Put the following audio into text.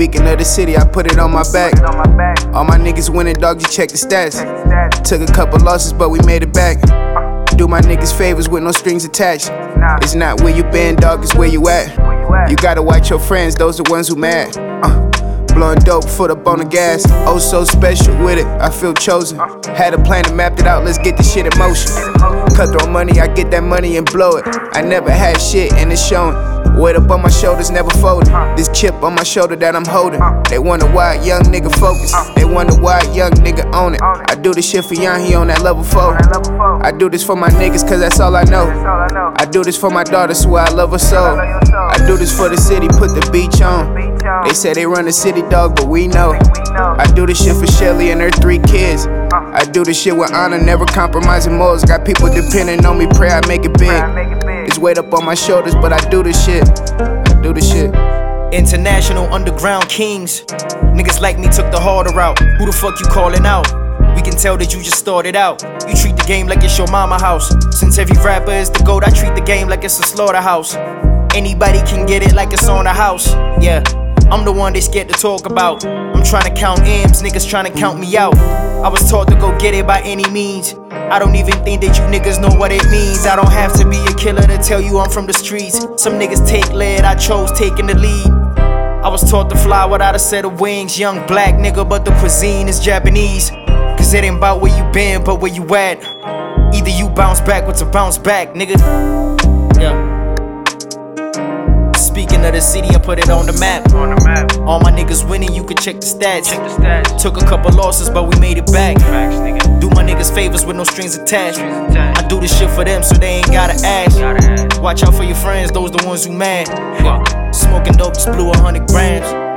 Speaking of the city, I put it on my back. All my niggas winning, dog, you check the stats. Took a couple losses, but we made it back. Do my niggas favors with no strings attached. It's not where you been, dog, it's where you at. You gotta watch your friends, those the ones who mad. Blowing dope, foot up on the gas. Oh, so special with it, I feel chosen. Had a plan and mapped it out, let's get this shit in motion. Cutthroat money, I get that money and blow it. I never had shit and it's showing. Weight up on my shoulders, never folded. This chip on my shoulder that I'm holding. They wonder why a young nigga focus. They wonder why a young nigga own it. I do this shit for young, he on that level 4. I do this for my niggas, cause that's all I know. I do this for my daughter, swear I love her so. I do this for the city, put the beach on. They say they run the city, dog, but we know. I do this shit for Shelly and her 3 kids. I do this shit with honor, never compromising morals. Got people depending on me, pray I make it big. It's weight up on my shoulders, but I do this shit. I do this shit. International underground kings. Niggas like me took the harder route. Who the fuck you calling out? We can tell that you just started out. You treat the game like it's your mama house. Since every rapper is the GOAT, I treat the game like it's a slaughterhouse. Anybody can get it like it's on the house. Yeah, I'm the one they scared to talk about. I'm trying to count M's, niggas trying to count me out. I was taught to go get it by any means. I don't even think that you niggas know what it means. I don't have to be a killer to tell you I'm from the streets. Some niggas take lead, I chose taking the lead. I was taught to fly without a set of wings. Young black nigga, but the cuisine is Japanese. Cause it ain't about where you been, but where you at. Either you bounce back or to bounce back, nigga. Yeah. Speaking of the city, I put it on the map. All my niggas winning, you can check the stats. Took a couple losses, but we made it back. Do my niggas favors with no strings attached. I do this shit for them, so they ain't gotta ask. Watch out for your friends, those the ones who mad. Smoking dope, just blew 100 grams.